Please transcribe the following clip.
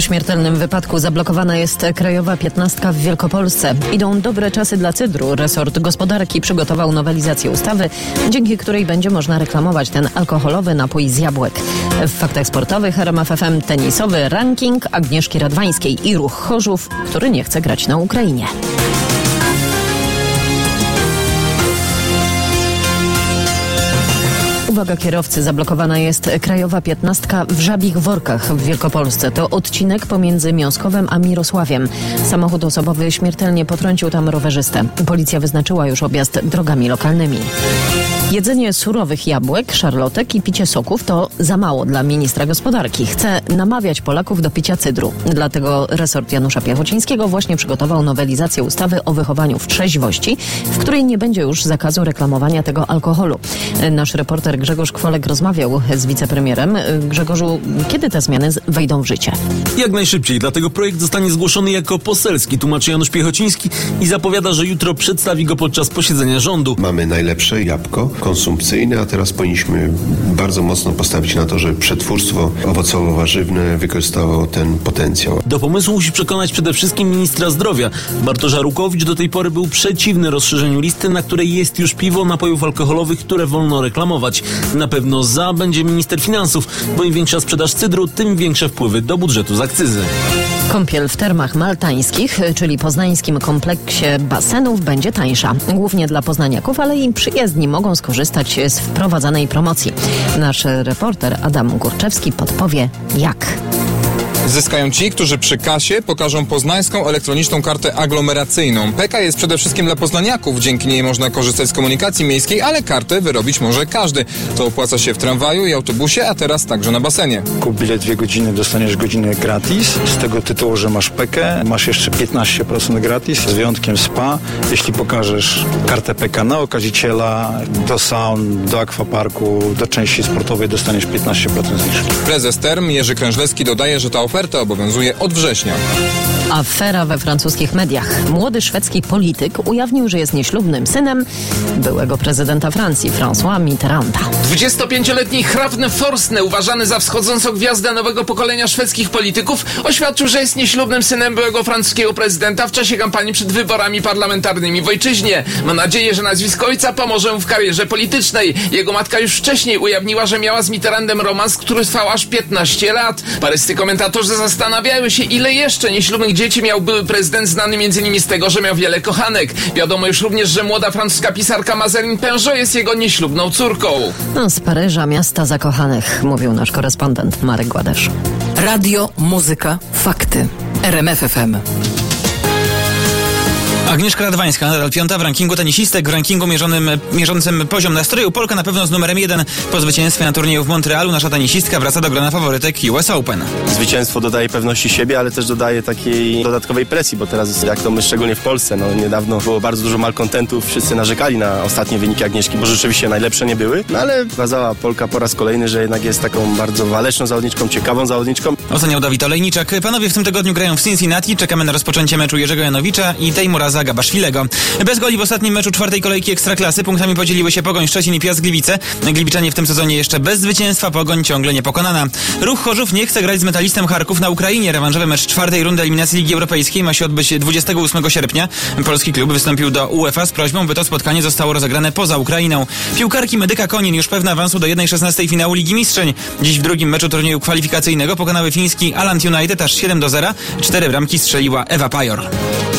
śmiertelnym wypadku zablokowana jest krajowa 15 w Wielkopolsce. Idą dobre czasy dla cydru. Resort gospodarki przygotował nowelizację ustawy, dzięki której będzie można reklamować ten alkoholowy napój z jabłek. W faktach sportowych RMF FM tenisowy ranking Agnieszki Radwańskiej i Ruch Chorzów, który nie chce grać na Ukrainie. Uwaga kierowcy, zablokowana jest krajowa 15 w Żabich Workach w Wielkopolsce. To odcinek pomiędzy Miąskowem a Mirosławiem. Samochód osobowy śmiertelnie potrącił tam rowerzystę. Policja wyznaczyła już objazd drogami lokalnymi. Jedzenie surowych jabłek, szarlotek i picie soków to za mało dla ministra gospodarki. Chce namawiać Polaków do picia cydru. Dlatego resort Janusza Piechocińskiego właśnie przygotował nowelizację ustawy o wychowaniu w trzeźwości, w której nie będzie już zakazu reklamowania tego alkoholu. Nasz reporter Grzegorz Kwolek rozmawiał z wicepremierem. Grzegorzu, kiedy te zmiany wejdą w życie? Jak najszybciej, dlatego projekt zostanie zgłoszony jako poselski, tłumaczy Janusz Piechociński i zapowiada, że jutro przedstawi go podczas posiedzenia rządu. Mamy najlepsze jabłko konsumpcyjne, a teraz powinniśmy bardzo mocno postawić na to, żeby przetwórstwo owocowo-warzywne wykorzystało ten potencjał. Do pomysłu musi przekonać przede wszystkim ministra zdrowia. Bartosz Arłukowicz do tej pory był przeciwny rozszerzeniu listy, na której jest już piwo, napojów alkoholowych, które wolno reklamować. Na pewno za będzie minister finansów, bo im większa sprzedaż cydru, tym większe wpływy do budżetu z akcyzy. Kąpiel w termach maltańskich, czyli poznańskim kompleksie basenów, będzie tańsza. Głównie dla poznaniaków, ale i przyjezdni mogą skorzystać z wprowadzanej promocji. Nasz reporter Adam Górczewski podpowie jak. Zyskają ci, którzy przy kasie pokażą poznańską elektroniczną kartę aglomeracyjną. PK jest przede wszystkim dla poznaniaków. Dzięki niej można korzystać z komunikacji miejskiej, ale kartę wyrobić może każdy. To opłaca się w tramwaju i autobusie, a teraz także na basenie. Kup bilet 2 godziny, dostaniesz godzinę gratis. Z tego tytułu, że masz PK, masz jeszcze 15% gratis, z wyjątkiem spa. Jeśli pokażesz kartę PK na okaziciela, do saun, do akwaparku, do części sportowej dostaniesz 15% zniżki. Prezes Term Jerzy Krężlewski dodaje, że ta oferta obowiązuje od września. Afera we francuskich mediach. Młody szwedzki polityk ujawnił, że jest nieślubnym synem byłego prezydenta Francji, François Mitterranda. 25-letni Hrafn Forstner, uważany za wschodzącą gwiazdę nowego pokolenia szwedzkich polityków, oświadczył, że jest nieślubnym synem byłego francuskiego prezydenta w czasie kampanii przed wyborami parlamentarnymi w ojczyźnie. Ma nadzieję, że nazwisko ojca pomoże mu w karierze politycznej. Jego matka już wcześniej ujawniła, że miała z Mitterrandem romans, który trwał aż 15 lat. Paryscy komentatorzy zastanawiają się, ile jeszcze nieślubnych dzieci miał były prezydent, znany m.in. z tego, że miał wiele kochanek. Wiadomo już również, że młoda francuska pisarka Mazarine Pinjot jest jego nieślubną córką. Z Paryża, miasta zakochanych, mówił nasz korespondent Marek Gładesz. Radio, muzyka, fakty. RMF FM. Agnieszka Radwańska, nadal 5. w rankingu tenisistek, w rankingu mierzącym poziom nastroju. Polka na pewno z numerem 1 po zwycięstwie na turnieju w Montrealu. Nasza tenisistka wraca do grona faworytek US Open. Zwycięstwo dodaje pewności siebie, ale też dodaje takiej dodatkowej presji, bo teraz, jak to my szczególnie w Polsce, niedawno było bardzo dużo malkontentów, wszyscy narzekali na ostatnie wyniki Agnieszki, bo rzeczywiście najlepsze nie były, ale pokazała Polka po raz kolejny, że jednak jest taką bardzo waleczną zawodniczką, ciekawą zawodniczką. Oceniał Dawid Olejniczak. Panowie w tym tygodniu grają w Cincinnati. Czekamy na rozpoczęcie meczu Jerzego Janowicza i Tejmura Gabaszwilego. Bez goli w ostatnim meczu 4. kolejki Ekstraklasy punktami podzieliły się Pogoń Szczecin i Piast Gliwice. Gliwiczanie w tym sezonie jeszcze bez zwycięstwa, Pogoń ciągle niepokonana. Ruch Chorzów nie chce grać z Metalistem Charków na Ukrainie. Rewanżowy mecz 4. rundy eliminacji Ligi Europejskiej ma się odbyć 28 sierpnia. Polski klub wystąpił do UEFA z prośbą, by to spotkanie zostało rozegrane poza Ukrainą. Piłkarki Medyka Konin już pewne awansu do 1/16 finału Ligi Mistrzeń. Dziś w drugim meczu turnieju kwalifikacyjnego pokonały fiński Alant United aż 7-0. 4 bramki strzeliła Ewa Pajor.